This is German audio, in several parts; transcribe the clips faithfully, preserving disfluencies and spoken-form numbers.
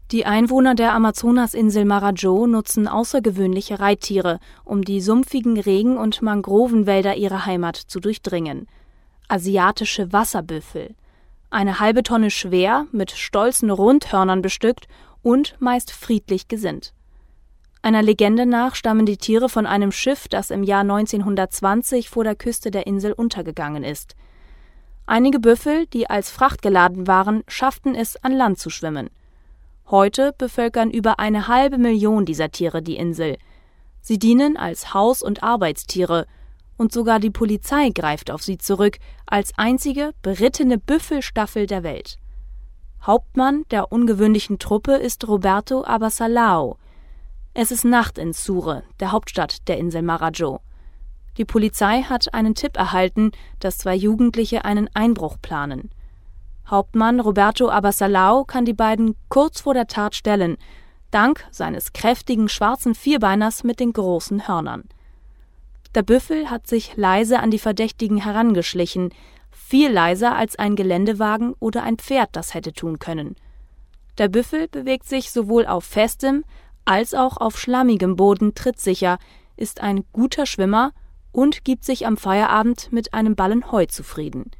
Die Einwohner der Amazonasinsel Marajó nutzen außergewöhnliche Reittiere, um die sumpfigen Regen- und Mangrovenwälder ihrer Heimat zu durchdringen. Asiatische Wasserbüffel. Eine halbe Tonne schwer, mit stolzen Rundhörnern bestückt und meist friedlich gesinnt. Einer Legende nach stammen die Tiere von einem Schiff, das im Jahr neunzehnhundertzwanzig vor der Küste der Insel untergegangen ist. Einige Büffel, die als Fracht geladen waren, schafften es, an Land zu schwimmen. Heute bevölkern über eine halbe Million dieser Tiere die Insel. Sie dienen als Haus- und Arbeitstiere, und sogar die Polizei greift auf sie zurück, als einzige berittene Büffelstaffel der Welt. Hauptmann der ungewöhnlichen Truppe ist Roberto Abasalao. Es ist Nacht in Sucre, der Hauptstadt der Insel Marajó. Die Polizei hat einen Tipp erhalten, dass zwei Jugendliche einen Einbruch planen. Hauptmann Roberto Abasalao kann die beiden kurz vor der Tat stellen, dank seines kräftigen schwarzen Vierbeiners mit den großen Hörnern. Der Büffel hat sich leise an die Verdächtigen herangeschlichen, viel leiser als ein Geländewagen oder ein Pferd das hätte tun können. Der Büffel bewegt sich sowohl auf festem als auch auf schlammigem Boden trittsicher, ist ein guter Schwimmer und gibt sich am Feierabend mit einem Ballen Heu zufrieden.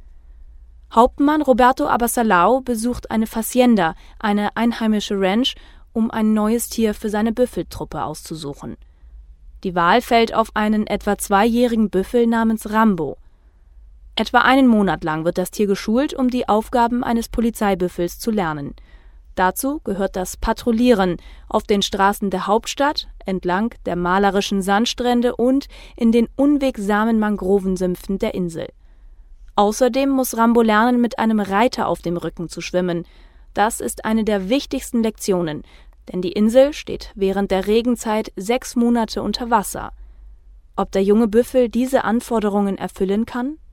Hauptmann Roberto Abasalao besucht eine Facienda, eine einheimische Ranch, um ein neues Tier für seine Büffeltruppe auszusuchen. Die Wahl fällt auf einen etwa zweijährigen Büffel namens Rambo. Etwa einen Monat lang wird das Tier geschult, um die Aufgaben eines Polizeibüffels zu lernen. Dazu gehört das Patrouillieren auf den Straßen der Hauptstadt, entlang der malerischen Sandstrände und in den unwegsamen Mangrovensümpfen der Insel. Außerdem muss Rambo lernen, mit einem Reiter auf dem Rücken zu schwimmen. Das ist eine der wichtigsten Lektionen, denn die Insel steht während der Regenzeit sechs Monate unter Wasser. Ob der junge Büffel diese Anforderungen erfüllen kann?